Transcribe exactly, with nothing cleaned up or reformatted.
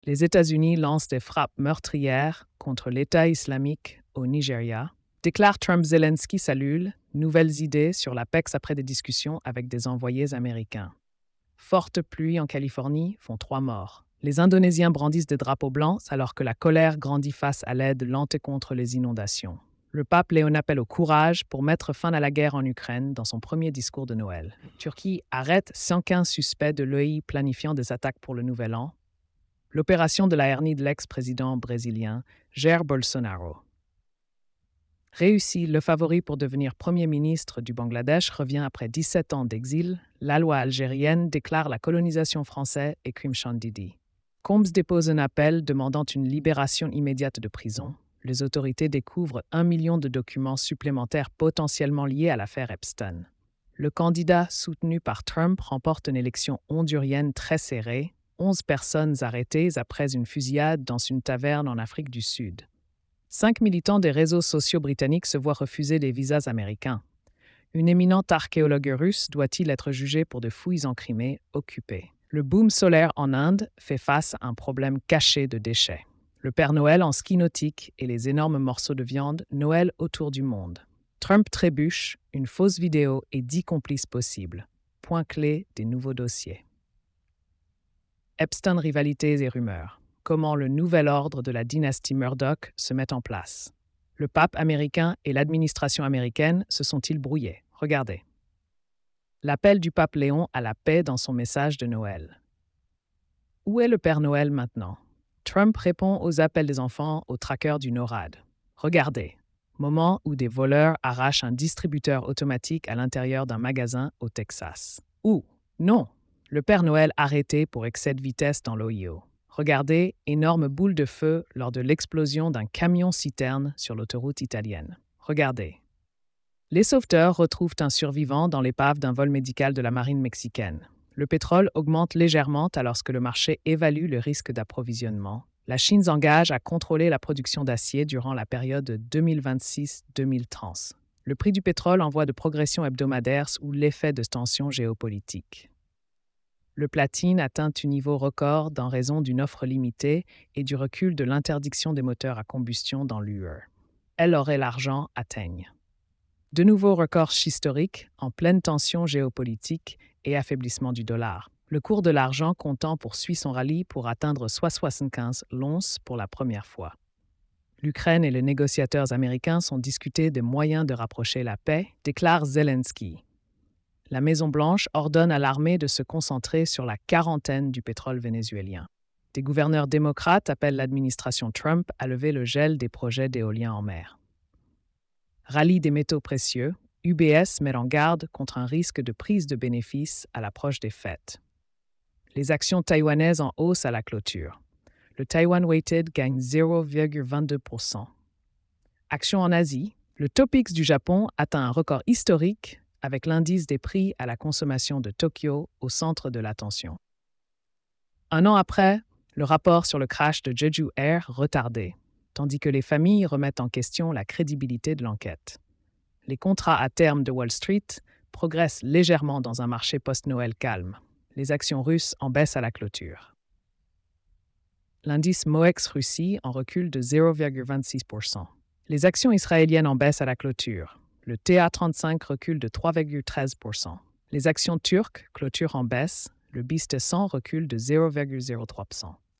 Les États-Unis lancent des frappes meurtrières contre l'État islamique au Nigeria. Déclare Trump-Zelensky s'allule, nouvelles idées sur l'Apex après des discussions avec des envoyés américains. Fortes pluies en Californie font trois morts. Les Indonésiens brandissent des drapeaux blancs alors que la colère grandit face à l'aide lente contre les inondations. Le pape Léon appelle au courage pour mettre fin à la guerre en Ukraine dans son premier discours de Noël. Turquie arrête cent quinze suspects de l'E U planifiant des attaques pour le Nouvel An. L'opération de la hernie de l'ex-président brésilien Jair Bolsonaro. Réussi, le favori pour devenir Premier ministre du Bangladesh revient après dix-sept ans d'exil. La loi algérienne déclare la colonisation française et crime Chandidi. Combs dépose un appel demandant une libération immédiate de prison. Les autorités découvrent un million de documents supplémentaires potentiellement liés à l'affaire Epstein. Le candidat soutenu par Trump remporte une élection hondurienne très serrée. Onze personnes arrêtées après une fusillade dans une taverne en Afrique du Sud. Cinq militants des réseaux sociaux britanniques se voient refuser des visas américains. Une éminente archéologue russe doit-il être jugée pour de fouilles en Crimée occupée. Le boom solaire en Inde fait face à un problème caché de déchets. Le Père Noël en ski nautique et les énormes morceaux de viande Noël autour du monde. Trump trébuche, une fausse vidéo et dix complices possibles. Point clé des nouveaux dossiers. Epstein, rivalités et rumeurs. Comment le nouvel ordre de la dynastie Murdoch se met en place. Le pape américain et l'administration américaine se sont-ils brouillés? Regardez. L'appel du pape Léon à la paix dans son message de Noël. Où est le Père Noël maintenant? Trump répond aux appels des enfants au tracker du NORAD. Regardez. Moment où des voleurs arrachent un distributeur automatique à l'intérieur d'un magasin au Texas. Où? Non. Le Père Noël arrêté pour excès de vitesse dans l'Ohio. Regardez, énorme boule de feu lors de l'explosion d'un camion-citerne sur l'autoroute italienne. Regardez. Les sauveteurs retrouvent un survivant dans l'épave d'un vol médical de la marine mexicaine. Le pétrole augmente légèrement alors que le marché évalue le risque d'approvisionnement. La Chine s'engage à contrôler la production d'acier durant la période deux mille vingt-six à deux mille trente. Le prix du pétrole en voie de progression hebdomadaire sous l'effet de tensions géopolitiques. Le platine atteint un niveau record en raison d'une offre limitée et du recul de l'interdiction des moteurs à combustion dans l'U E. Elle aurait l'argent atteigne. De nouveaux records historiques en pleine tension géopolitique et affaiblissement du dollar. Le cours de l'argent comptant poursuit son rallye pour atteindre soit soixante-quinze l'once pour la première fois. L'Ukraine et les négociateurs américains sont discutés des moyens de rapprocher la paix, déclare Zelensky. La Maison-Blanche ordonne à l'armée de se concentrer sur la quarantaine du pétrole vénézuélien. Des gouverneurs démocrates appellent l'administration Trump à lever le gel des projets d'éolien en mer. Rallye des métaux précieux, U B S met en garde contre un risque de prise de bénéfices à l'approche des fêtes. Les actions taïwanaises en hausse à la clôture. Le Taiwan Weighted gagne zéro virgule vingt-deux pour cent. Action en Asie. Le Topix du Japon atteint un record historique avec l'indice des prix à la consommation de Tokyo au centre de l'attention. Un an après, le rapport sur le crash de Jeju Air retardé, tandis que les familles remettent en question la crédibilité de l'enquête. Les contrats à terme de Wall Street progressent légèrement dans un marché post-Noël calme. Les actions russes en baissent à la clôture. L'indice MOEX Russie en recule de zéro virgule vingt-six pour cent. Les actions israéliennes en baissent à la clôture. Le T A trente-cinq recule de trois virgule treize pour cent. Les actions turques clôturent en baisse. Le B I S T cent recule de zéro virgule zéro trois pour cent.